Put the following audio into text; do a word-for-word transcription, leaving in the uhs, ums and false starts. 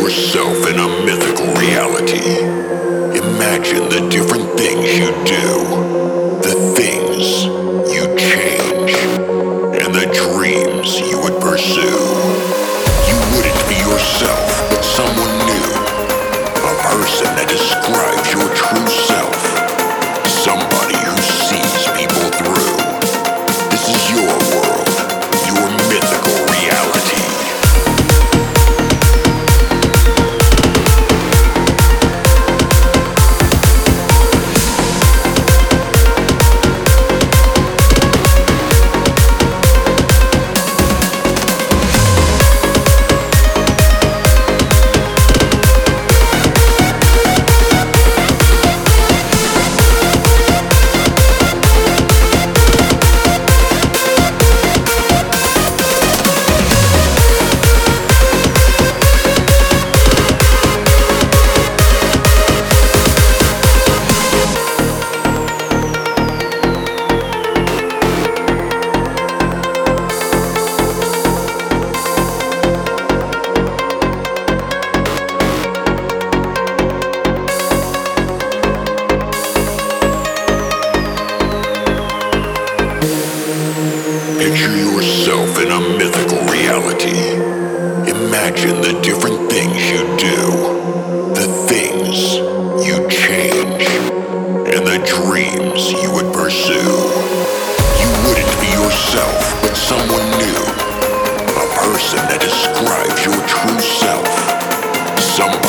yourself in a mythical reality. Imagine the different things you do, the things you change, and the dreams you would pursue. You wouldn't be yourself, but someone new, a person that describes your true self, somebody who sees people through. This is your world, your mythical reality. Picture yourself in a mythical reality. Imagine the different things you do, the things you change, and the dreams you would pursue. You wouldn't be yourself, but someone new, a person that describes your true self, somebody